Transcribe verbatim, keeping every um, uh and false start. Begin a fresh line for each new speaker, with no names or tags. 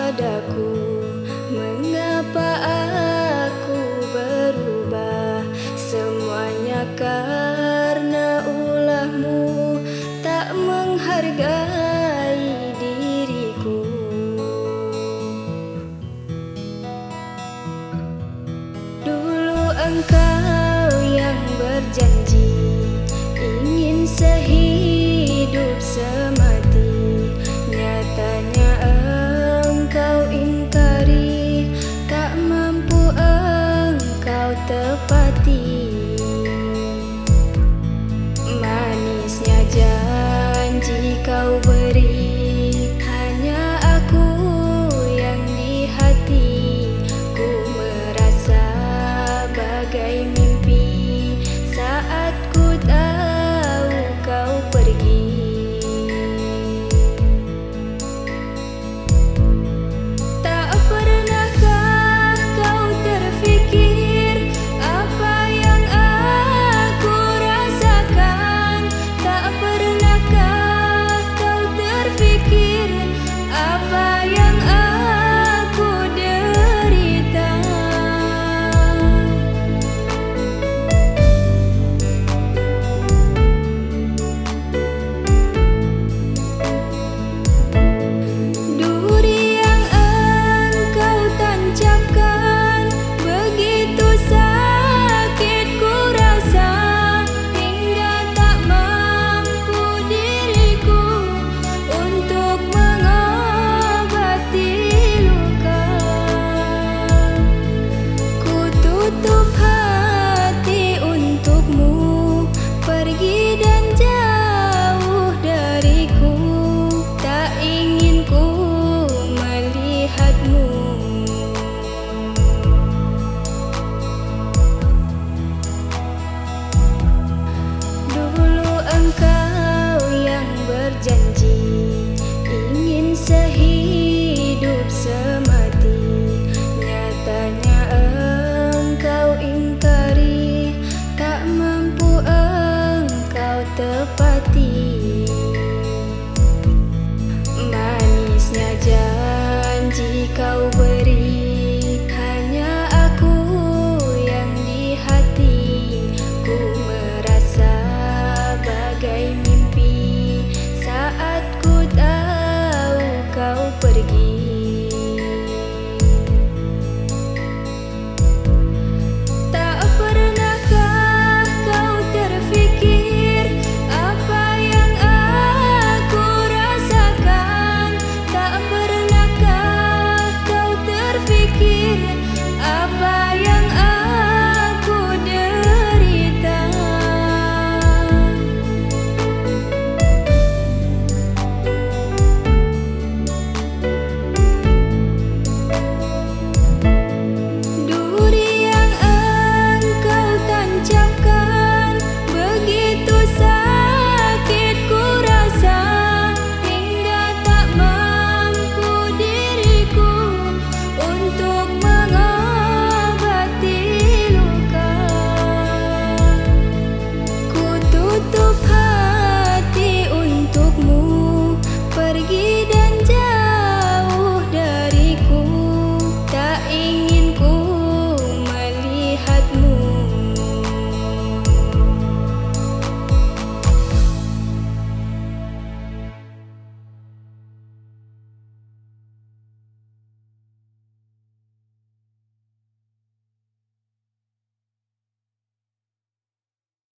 padaku, mengapa aku berubah? Semuanya karena ulahmu tak menghargai diriku. Dulu engkau yang berjanji ingin sehidup semati, nyatanya engkau ingkari, tak mampu engkau tepati. Manisnya janji kau beri, hanya aku yang di hati. Ku merasa bagai mimpi saat ku tahu kau pergi. Tak pernahkah kau terfikir apa yang aku rasakan? Tak pernahkah kau terfikir apa yang aku derita? Duri yang engkau tancapkan begitu sakit ku rasa, hingga tak mampu diriku untuk mengobati luka. Ku tutup hati untukmu, pergi dan jauh dariku. Tak ingin ku melihatmu. Dulu engkau yang berjanji ingin sehidup semati, nyatanya engkau ingkari, tak mampu engkau tepati. Manisnya janji kau beri,